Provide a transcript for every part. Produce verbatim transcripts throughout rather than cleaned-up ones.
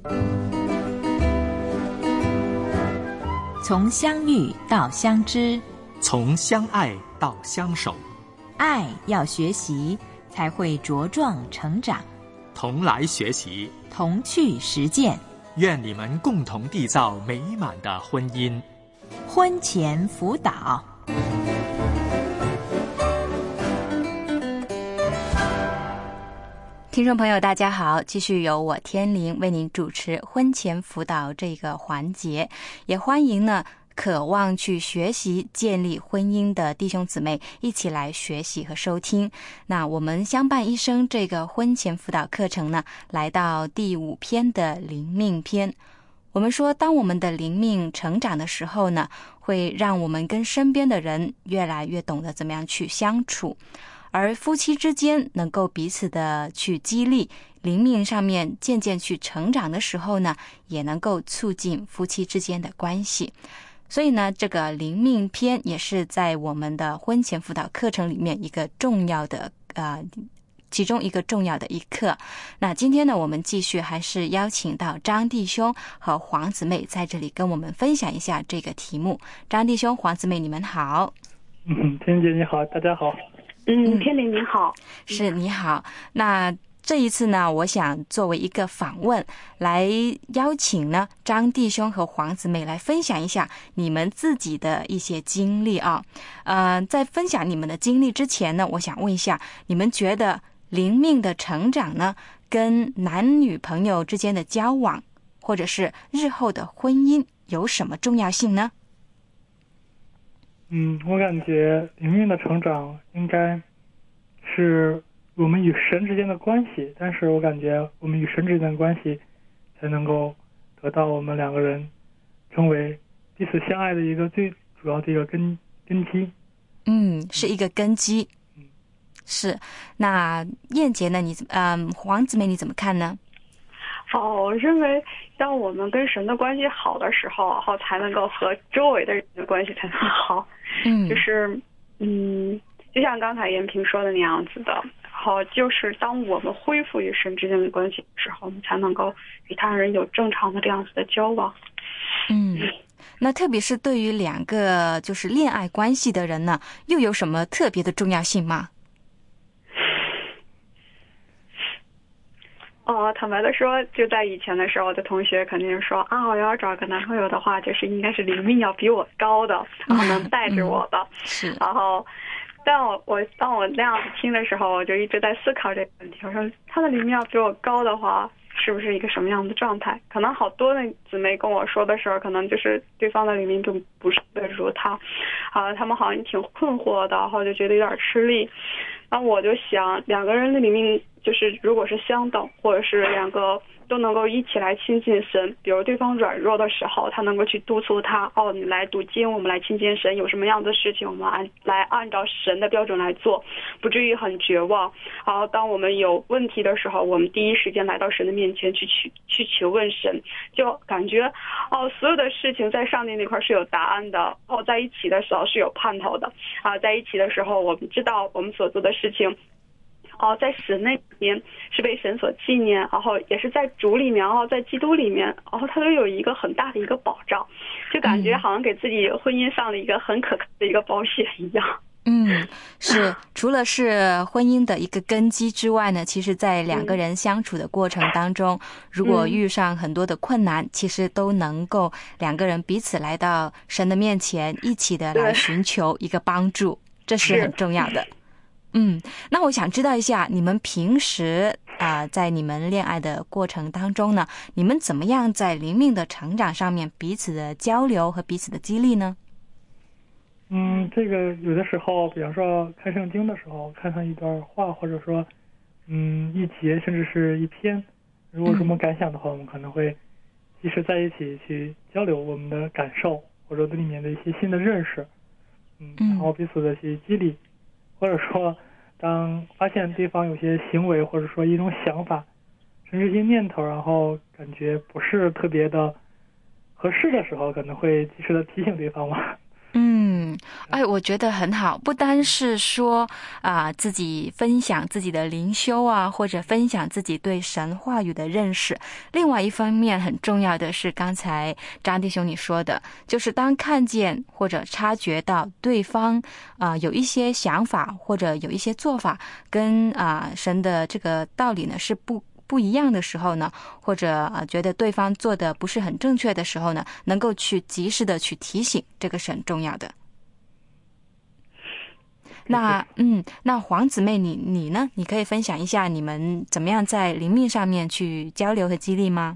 从相遇到相知， 从相爱到相守， 爱要学习，才会茁壮成长。 同来学习， 同去实践， 愿你们共同缔造美满的婚姻。 婚前辅导。 听众朋友大家好，继续由我天灵为您主持婚前辅导这个环节，也欢迎呢渴望去学习建立婚姻的弟兄姊妹一起来学习和收听。那我们相伴一生这个婚前辅导课程呢，来到第五篇的灵命篇。我们说，当我们的灵命成长的时候呢，会让我们跟身边的人越来越懂得怎么样去相处，而夫妻之间能够彼此的去激励，灵命上面渐渐去成长的时候呢，也能够促进夫妻之间的关系。所以呢，这个灵命篇也是在我们的婚前辅导课程里面一个重要的呃其中一个重要的一课。那今天呢，我们继续还是邀请到张弟兄和黄姊妹在这里跟我们分享一下这个题目。张弟兄、黄姊妹，你们好。 嗯，天姐你好，大家好。 嗯，天灵你好。 是，你好。那这一次呢，我想作为一个访问，来邀请呢张弟兄和黄姊妹来分享一下你们自己的一些经历啊。呃，在分享你们的经历之前呢，我想问一下，你们觉得灵命的成长呢，跟男女朋友之间的交往，或者是日后的婚姻有什么重要性呢？ 嗯，我感觉灵命的成长应该是我们与神之间的关系，但是我感觉我们与神之间的关系才能够得到我们两个人成为彼此相爱的一个最主要的一个根根基。 嗯，是一个根基。 嗯， 是。那燕姐呢？你嗯，黄姊妹你怎么看呢？ 哦，我认为当我们跟神的关系好的时候，然后才能够和周围的人的关系才能好。 嗯， 就是嗯，就像刚才延平说的那样子的。好，就是当我们恢复与神之间的关系的时候，我们才能够与他人有正常的这样子的交往。 嗯，那特别是对于两个就是恋爱关系的人呢，又有什么特别的重要性吗？ 哦，坦白的说，就在以前的时候，我的同学肯定说啊，我要找个男朋友的话，就是应该是灵命要比我高的，然后能带着我的。 嗯、是。 然后，当我我当我那样子听的时候，我就一直在思考这个问题。我说，他的灵命要比我高的话，是不是一个什么样的状态？可能好多的姊妹跟我说的时候，可能就是对方的灵命就不是如他，啊，他们好像挺困惑的，然后就觉得有点吃力。然后我就想，两个人的灵命就是如果是相等，或者是两个都能够一起来亲近神，比如对方软弱的时候，他能够去督促他，哦，你来读经，我们来亲近神，有什么样的事情我们按来按照神的标准来做，不至于很绝望。然后当我们有问题的时候，我们第一时间来到神的面前去去去求问神，就感觉哦，所有的事情在上帝那块是有答案的，哦，在一起的时候是有盼头的啊，在一起的时候我们知道我们所做的事情哦，在神那边是被神所纪念，然后也是在主里面，然后在基督里面，然后它都有一个很大的一个保障，就感觉好像给自己婚姻上了一个很可靠的一个保险一样。 嗯，是，除了是婚姻的一个根基之外呢，其实在两个人相处的过程当中，如果遇上很多的困难，其实都能够两个人彼此来到神的面前，一起的来寻求一个帮助，这是很重要的。嗯，那我想知道一下，你们平时啊、呃，在你们恋爱的过程当中呢，你们怎么样在灵命的成长上面彼此的交流和彼此的激励呢？ 嗯，这个有的时候，比方说看圣经的时候，看上一段话，或者说，嗯，一节甚至是一篇，如果有什么感想的话，我们可能会及时在一起去交流我们的感受，或者对里面的一些新的认识，嗯，然后彼此的去激励。或者说当发现对方有些行为或者说一种想法甚至一些念头，然后感觉不是特别的合适的时候，可能会及时的提醒对方嘛。 嗯， 嗯，哎，我觉得很好，不单是说啊、呃、自己分享自己的灵修啊，或者分享自己对神话语的认识，另外一方面很重要的是刚才张弟兄你说的，就是当看见或者察觉到对方啊、呃、有一些想法或者有一些做法跟啊、呃、神的这个道理呢是不不一样的时候呢，或者啊觉得对方做的不是很正确的时候呢，能够去及时的去提醒，这个是很重要的。那嗯，那黄姊妹你你呢？你可以分享一下你们怎么样在灵命上面去交流和激励吗？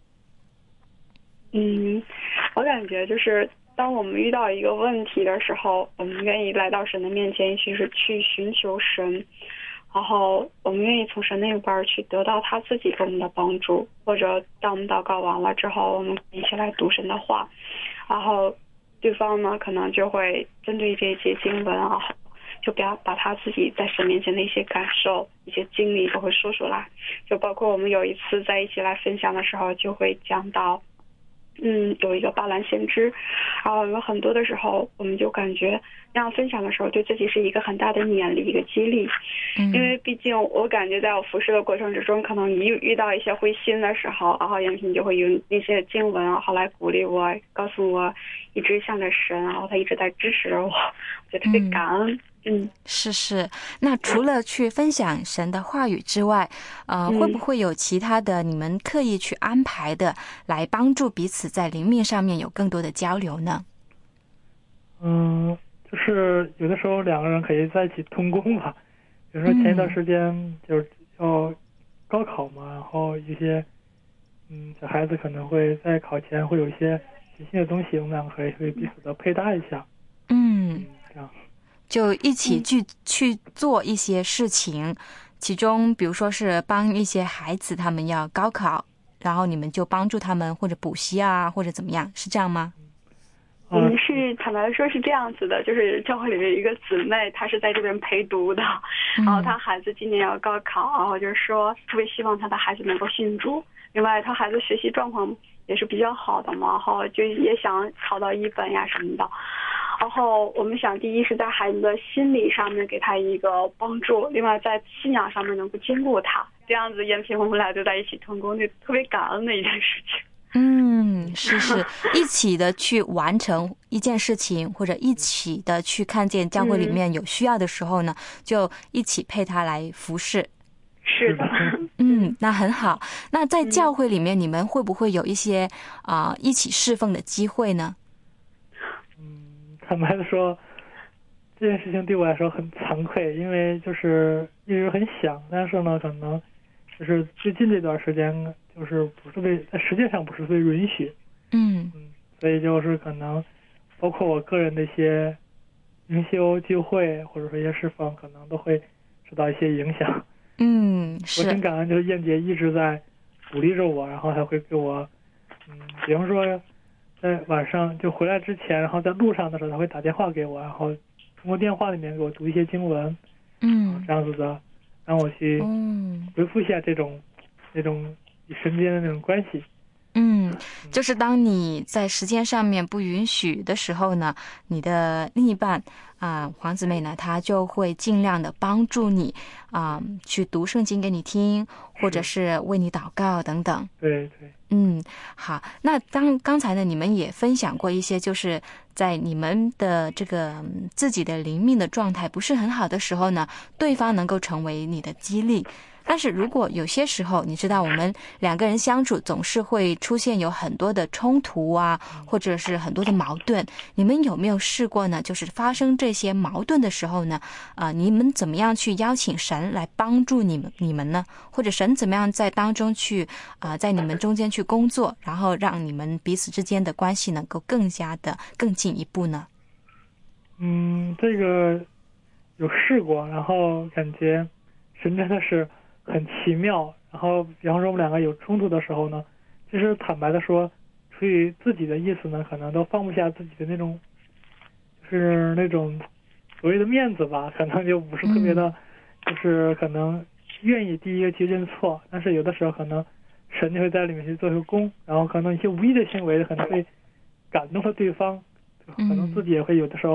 嗯，我感觉就是当我们遇到一个问题的时候，我们愿意来到神的面前，其实去寻求神。然后我们愿意从神那边去得到他自己给我们的帮助，或者当我们祷告完了之后，我们一起来读神的话，然后对方呢可能就会针对这些经文啊，就把把他自己在神面前的一些感受、一些经历都会说出来。就包括我们有一次在一起来分享的时候，就会讲到嗯，有一个巴兰先知，然后有很多的时候，我们就感觉那样分享的时候，对自己是一个很大的勉励，一个激励。嗯，因为毕竟我感觉在我服侍的过程之中，可能一遇到一些灰心的时候，然后杨平就会用那些经文，然后来鼓励我，告诉我一直向着神，然后他一直在支持我，我觉得特别感恩。嗯， 是是。那除了去分享神的话语之外，呃， 嗯、 会不会有其他的你们刻意去安排的，来帮助彼此在灵命上面有更多的交流呢？ 嗯，就是有的时候两个人可以在一起同工吧。比如说前一段时间就是要高考嘛，然后一些嗯小孩子可能会在考前会有一些即兴的东西，我们两个可以会彼此的配搭一下。 嗯， 嗯这样。 就一起去去做一些事情，其中比如说是帮一些孩子他们要高考，然后你们就帮助他们或者补习啊，或者怎么样，是这样吗？ 嗯，是坦白说是这样子的，就是教会里面一个姊妹，她是在这边陪读的，然后她孩子今年要高考，然后就是说特别希望她的孩子能够信主，另外她孩子学习状况也是比较好的嘛，然后就也想考到一本呀什么的。然后我们想，第一是在孩子的心理上面给他一个帮助，另外在信仰上面能够兼顾他，这样子延平我们俩就在一起同工，就特别感恩的一件事情。 嗯，是是，一起的去完成一件事情，或者一起的去看见教会里面有需要的时候呢，嗯、就一起配他来服侍。 是的， 嗯，那很好。那在教会里面，你们会不会有一些啊、呃、一起侍奉的机会呢？ 坦白的说，这件事情对我来说很惭愧，因为就是一直很想，但是呢，可能就是最近这段时间就是不是被在实际上不是被允许。 嗯嗯，所以就是可能包括我个人的一些灵修聚会或者说一些侍奉，可能都会受到一些影响。 嗯，是。 我挺感恩，就是燕姐一直在鼓励着我，然后还会给我，嗯，比方说。在晚上就回来之前，然后在路上的时候，他会打电话给我，然后通过电话里面给我读一些经文， 嗯， 这样子的，让我去回复一下这种、嗯、那种与神之间的那种关系。 嗯，就是当你在时间上面不允许的时候呢，你的另一半啊、呃，黄姊妹呢，她就会尽量的帮助你啊、呃，去读圣经给你听，或者是为你祷告等等。 对对。 嗯，好。那当刚才呢，你们也分享过一些，就是在你们的这个自己的灵命的状态不是很好的时候呢，对方能够成为你的激励。但是如果有些时候，你知道我们两个人相处总是会出现有很多的冲突啊，或者是很多的矛盾，你们有没有试过呢？就是发生这些矛盾的时候呢，啊、呃，你们怎么样去邀请神来帮助你们你们呢？或者神怎么样在当中去啊、呃，在你们中间去工作，然后让你们彼此之间的关系能够更加的更进一步呢？ 嗯，这个有试过，然后感觉神真的是很奇妙。然后比方说我们两个有冲突的时候呢，其实坦白的说，出于自己的意思呢，可能都放不下自己的那种就是那种所谓的面子吧，可能就不是特别的、嗯、就是可能愿意第一个去认错，但是有的时候可能神就会在里面去做一个功，然后可能一些无意的行为可能会感动了对方，可能自己也会有的时候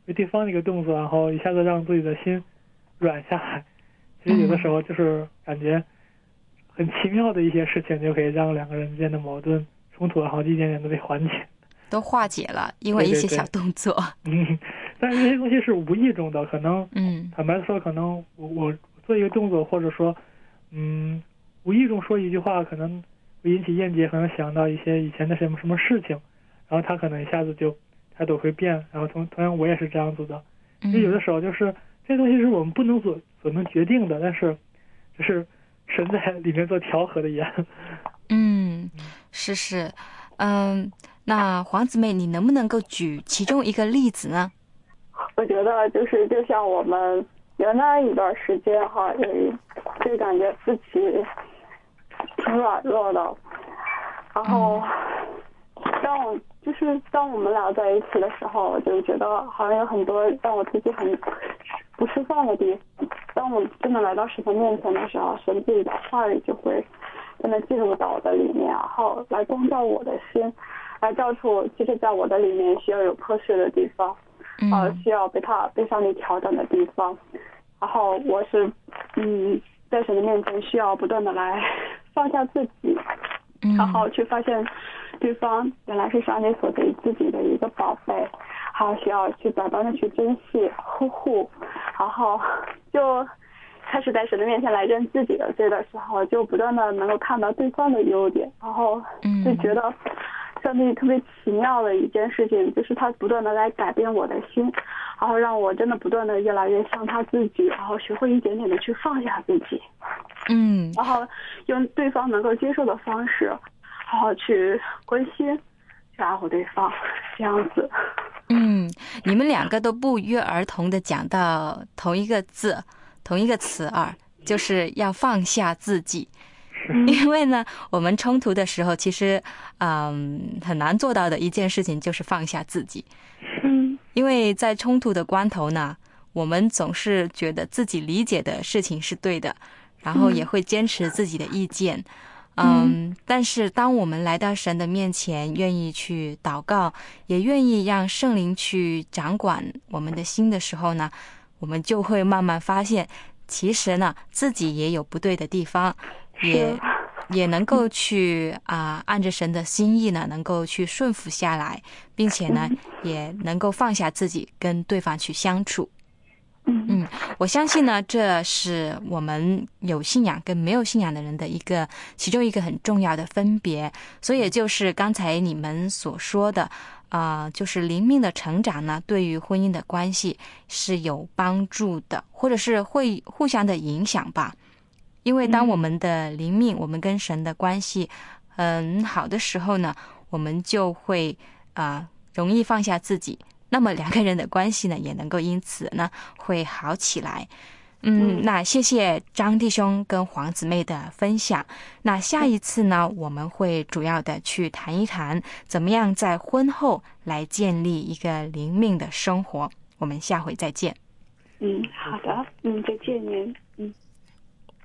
为对方的一个动作，然后一下子让自己的心软下来。其实有的时候就是感觉很奇妙的一些事情，就可以让两个人之间的矛盾冲突，然后一点点的被缓解， 都化解了，因为一些小动作。 对对对嗯，但是这些东西是无意中的，可能， 嗯， 坦白说，可能我我做一个动作，或者说，嗯，无意中说一句话，可能会引起燕姐可能想到一些以前的什么什么事情，然后她可能一下子就态度会变，然后同同样我也是这样子的。因为有的时候就是这些东西是我们不能所所能决定的，但是就是神在里面做调和的眼。 嗯，是是，嗯，那黄姊妹，你能不能够举其中一个例子呢？ 我觉得就是就像我们原来一段时间哈，就就感觉自己挺软弱的，然后当我就是当我们俩在一起的时候，我就觉得好像有很多让我自己很不释放的地方。当我真的来到神的面前的时候，神自己的话语就会真的进入到我的里面，然后来光照我的心，来照出其实在我的里面需要有破碎的地方，呃，需要被他被上帝调整的地方。然后我是嗯，在神的面前需要不断的来放下自己，然后去发现对方原来是上帝所给自己的一个宝贝，还需要去百般的去珍惜呵护，然后就开始在神的面前来认自己的罪的时候，就不断的能够看到对方的优点，然后就觉得上帝特别奇妙的一件事情，就是他不断的来改变我的心，然后让我真的不断的越来越像他自己，然后学会一点点的去放下自己， 嗯， 然后用对方能够接受的方式，然后去关心去爱护对方，这样子。 嗯，你们两个都不约而同的讲到同一个字同一个词儿，就是要放下自己。因为呢，我们冲突的时候，其实嗯很难做到的一件事情就是放下自己。 嗯， 因为在冲突的关头呢，我们总是觉得自己理解的事情是对的，然后也会坚持自己的意见。嗯，但是当我们来到神的面前，愿意去祷告，也愿意让圣灵去掌管我们的心的时候呢，我们就会慢慢发现，其实呢，自己也有不对的地方，也也能够去啊、呃，按着神的心意呢，能够去顺服下来，并且呢，也能够放下自己，跟对方去相处。嗯，我相信呢，这是我们有信仰跟没有信仰的人的一个其中一个很重要的分别。所以也就是刚才你们所说的啊、呃，就是灵命的成长呢，对于婚姻的关系是有帮助的，或者是会互相的影响吧。因为当我们的灵命，我们跟神的关系很好的时候呢，我们就会啊、呃、容易放下自己。那么两个人的关系呢，也能够因此呢会好起来。嗯，那谢谢张弟兄跟黄姊妹的分享。那下一次呢，我们会主要的去谈一谈怎么样在婚后来建立一个灵命的生活。我们下回再见。 嗯，好的，嗯，再见您，嗯。